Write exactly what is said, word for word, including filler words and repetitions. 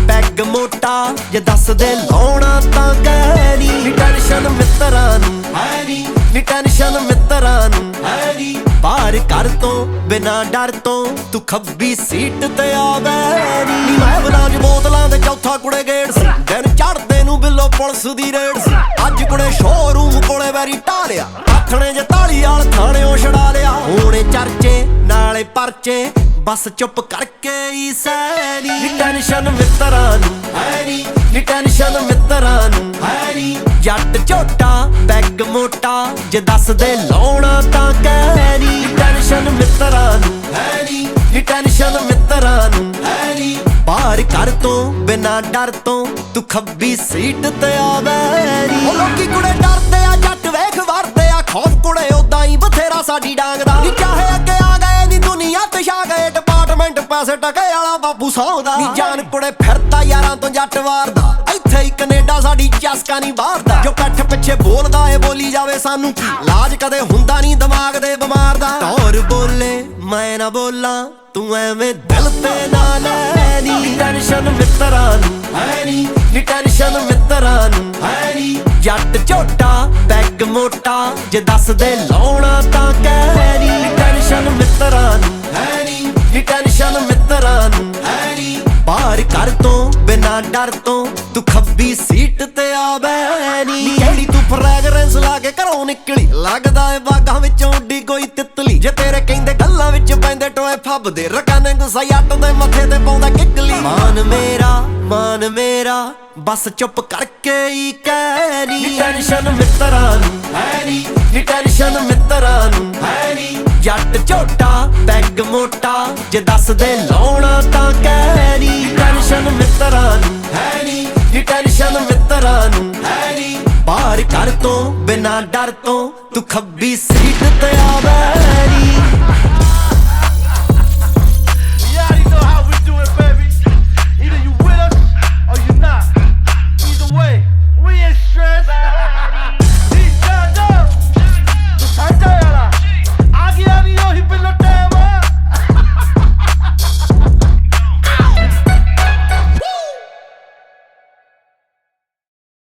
peg ਮੋਟਾ ਜੇ ਦੱਸ ਦੇ ਲਾਉਣਾ ਤਾਂ ਕਹਿ ਨੀ ਨੀ ਟੈਨਸ਼ਨ ਮਿੱਤਰਾਂ ਨੂੰ ਹੈ ਨੀ ਨੀ ਟੈਨਸ਼ਨ ਮਿੱਤਰਾਂ ਨੂੰ ਹੈ ਨੀ ਬਾਹਰ ਘਰ ਤੋਂ ਬਿਨਾ ਡਰ ਤੋਂ ਤੂੰ ਖੱਬੀ ਸੀਟ ਤੇ ਆਵੇ ਨੀ ਮੈਂ ਬਲਾਂ ਚ ਬੋਤਲਾਂ ਦੇ ਚੌਥਾ ਕੁੜੇ ਗੇੜ ਸੀ ਦਿਨ ਚੜਦੇ ਨੂੰ ਬਿੱਲੋ ਪੁਲਿਸ ਦੀ ਰੇਡ ਸੀ ਅੱਜ ਕੁੜੇ ਸ਼ੋਰੂਮ ਕੋਲੇ ਵੈਰੀ ਢਾਲਿਆ ਆਥਣੇ ਜੇ ਢਾਲੀ ਵਾਲ ਥਾਣਿਓਂ ਛਡਾ ਲਿਆ ਹੋਣੇ ਚਰਚੇ ਨਾਲੇ ਪਰਚੇ ਬਸ ਚੁੱਪ ਕਰਕੇ ਹੀ ਸੈਨੀ ਨੀ ਟੈਨਸ਼ਨ ਮਿੱਤਰਾਂ ਨੂੰ ਹੈ ਨੀ ਨੀ ਟੈਨਸ਼ਨ ਮਿੱਤਰਾਂ ਨੂੰ ਹੈ ਨੀ ਜੱਟ ਝੋਟਾ ਪੈਗ ਮੋਟਾ ਜੇ ਦੱਸ ਦੇ ਲਾਉਣਾ ਤਾਂ ਕਹਿ ਨੀ ਟੈਨਸ਼ਨ ਮਿੱਤਰਾਂ ਨੂੰ ਹੈ ਨੀ ਨੀ ਟੈਨਸ਼ਨ ਮਿੱਤਰਾਂ ਨੂੰ ਹੈ ਨੀ ਬਾਹਰ ਘਰ ਤੋਂ ਬਿਨਾ ਡਰ ਤੋਂ ਤੂੰ ਖੱਬੀ ਸੀਟ ਤੇ ਆਵੇ ਨੀ ਉਹ ਲੋਕੀ ਕੁੜੇ ਡਰਦੇ ਆ ਜੱਟ ਵੇਖ ਵਰਦੇ ਆ ਖੌਫ ਕੁੜੇ ਉਦਾਂ ਹੀ ਬਥੇਰਾ ਸਾਡੀ ਡਾਂਗ ਦਾ ਨੀ ਚਾਹੇ ਅੱਗੇ ਆ ਗਏ ਨੀ ਦੁਨੀਆ ਤੇ ਛਾ ਗਏ ਡਿਪਾਰਟਮੈਂਟ ਪੈਸੇ ਟਕੇ ਵਾਲਾ ਬਾਪੂ ਸੌਂਦਾ ਨੀ ਜਾਨ ਕੁੜੇ ਫਿਰਦਾ ਯਾਰਾਂ ਤੋਂ ਜੱਟ ਵਾਰਦਾ ਇੱਥੇ ਹੀ ਕੈਨੇਡਾ ਸਾਡੀ ਚਸਕਾ ਨਹੀਂ ਬਾਹਰਦਾ ਜੋ ਕੱਠ ਪਿੱਛੇ ਬੋਲਦਾ ਏ ਬੋਲੀ ਜਾਵੇ ਸਾਨੂੰ ਲਾਜ ਕਦੇ ਹੁੰਦਾ ਨਹੀਂ ਦਿਮਾਗ ਦੇ ਬਿਮਾਰ ਦਾ ਟੌਰ ਬੋਲੇ ਮੈਂ ਨਾ ਬੋਲਾਂ ਤੂੰ ਐਵੇਂ ਦਿਲ ਤੇ ਨਾ ਲੈ ਨੀ ਟੈਨਸ਼ਨ ਮਿੱਤਰਾਂ ਨੂੰ ਹੈ ਨੀ ਨੀ ਟੈਨਸ਼ਨ ਮਿੱਤਰਾਂ ਨੂੰ ਹੈ ਨੀ ਜੱਟ ਝੋਟਾ ਪੈਗ ਮੋਟਾ ਜੇ ਦੱਸ ਦੇ ਲਾਉਣਾ ਤਾਂ ਕਹਿ ਨੀ ਟੈਨਸ਼ਨ ਮਿੱਤਰਾਂ ਨੂੰ ਹੈ ਨੀ ਨੀ ਟੈਨਸ਼ਨ ਮਿੱਤਰਾਂ ਨੂੰ ਹੈ ਨੀ ਬਾਹਰ ਘਰ ਤੋਂ ਬਿਨਾ ਡਰ ਤੋਂ ਤੂੰ ਖੱਬੀ ਸੀਟ ਤੇ ਆਵੇ ਨੀ ਕਿਹੜੀ ਤੂੰ ਫਰੈਗਰੈਂਸ ਲਾ ਕੇ ਘਰੋਂ ਨਿਕਲੀ ਲੱਗਦਾ ਏ ਬਾਗਾਂ ਵਿੱਚੋਂ ਉੱਡੀ ਕੋਈ ਤਿੱਤਲੀ ਜੇ ਤੇਰੇ ਕਹਿੰਦੇ ਗੱਲਾਂ ਵਿੱਚ ਪੈਂਦੇ ਟੋਏ ਫੱਬਦੇ ਰਕਾਨੇ ਗੁੱਸਾ ਜੱਟ ਦੇ ਮੱਥੇ ਤੇ ਪਾਉਂਦਾ ਕਿੱਕਲੀ ਮਾਨ ਮੇਰਾ ਮਾਨ ਮੇਰਾ ਬਸ ਚੁੱਪ ਕਰਕੇ ਹੀ ਕਹਿ ਨੀ ਟੈਨਸ਼ਨ ਮਿੱਤਰਾਂ ਨੂੰ ਹੈ ਨੀ ਨੀ ਟੈਨਸ਼ਨ ਮਿੱਤਰਾਂ ਨੂੰ ਹੈ ਨੀ ਜੱਟ ਝੋਟਾ ਪੈਗ ਮੋਟਾ ਜੇ ਦੱਸ ਦੇ ਲਾਉਣਾ ਤਾਂ ਕਹਿ ਨੀ ਟੈਨਸ਼ਨ ਮਿੱਤਰਾਂ ਨੂੰ ਹੈ ਨੀ ਨੀ ਟੈਨਸ਼ਨ ਮਿੱਤਰਾਂ ਨੂੰ ਹੈ ਨੀ ਬਾਹਰ ਘਰ ਤੋਂ ਬਿਨਾ ਡਰ ਤੋਂ ਤੂੰ ਖੱਬੀ ਸੀਟ ਤੇ ਆਵੇ